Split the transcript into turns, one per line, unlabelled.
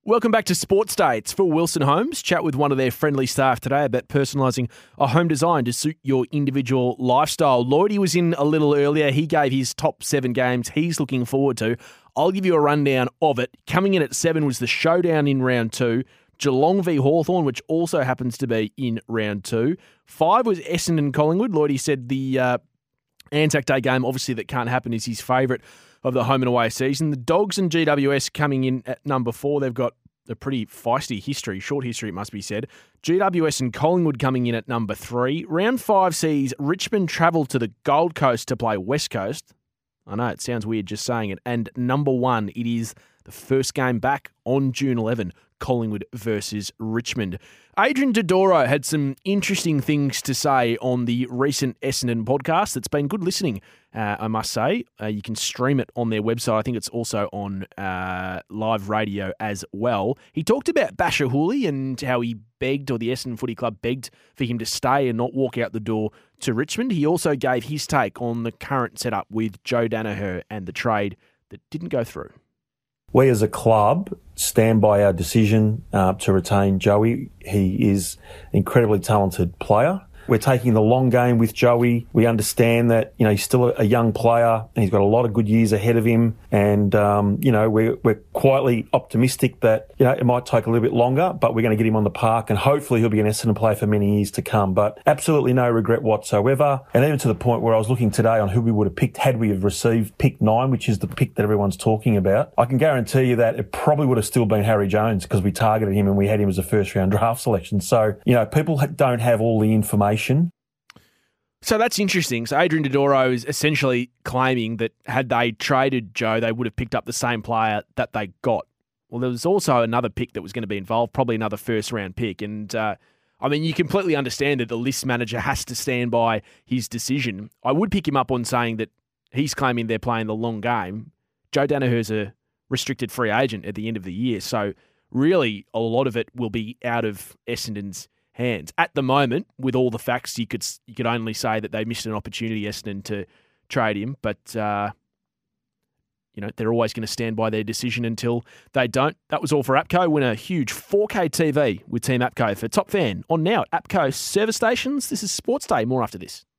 Welcome back to Sports Day. It's Phil Wilson Homes. Chat with one of their friendly staff today about personalising a home design to suit your individual lifestyle. Lloydie was in a little earlier. He gave his top 7 games he's looking forward to. I'll give you a rundown of it. Coming in at 7 was the showdown in round 2. Geelong v Hawthorn, which also happens to be in round 2. 5 was Essendon Collingwood. Lloydie said the Anzac Day game, obviously, that can't happen, is his favourite of the home and away season. The Dogs and GWS coming in at number 4. They've got a pretty feisty history, short history it must be said. GWS and Collingwood coming in at number 3. Round 5 sees Richmond travel to the Gold Coast to play West Coast. I know, it sounds weird just saying it. And number 1, it is the first game back on June 11, Collingwood versus Richmond. Adrian Dodoro had some interesting things to say on the recent Essendon podcast. It's been good listening, I must say. You can stream it on their website. I think it's also on live radio as well. He talked about Basher Hooley and how he begged, or the Essendon Footy Club begged for him to stay and not walk out the door to Richmond. He also gave his take on the current setup with Joe Daniher and the trade that didn't go through.
We as a club stand by our decision to retain Joey. He is an incredibly talented player. We're taking the long game with Joey. We understand that, he's still a young player and he's got a lot of good years ahead of him. And, we're quietly optimistic that, it might take a little bit longer, but we're going to get him on the park and hopefully he'll be an Essendon player for many years to come. But absolutely no regret whatsoever. And even to the point where I was looking today on who we would have picked had we have received pick 9, which is the pick that everyone's talking about. I can guarantee you that it probably would have still been Harry Jones because we targeted him and we had him as a first round draft selection. So, people don't have all the information.
So that's interesting. So Adrian Dodoro is essentially claiming that had they traded Joe, they would have picked up the same player that they got. Well, there was also another pick that was going to be involved, probably another first-round pick. And, you completely understand that the list manager has to stand by his decision. I would pick him up on saying that he's claiming they're playing the long game. Joe Daniher's a restricted free agent at the end of the year. So really, a lot of it will be out of Essendon's hands. At the moment, with all the facts, you could only say that they missed an opportunity, Essendon, to trade him. But, they're always going to stand by their decision until they don't. That was all for APCO. Win a huge 4K TV with Team APCO. For Top Fan on now at APCO service stations. This is Sports Day. More after this.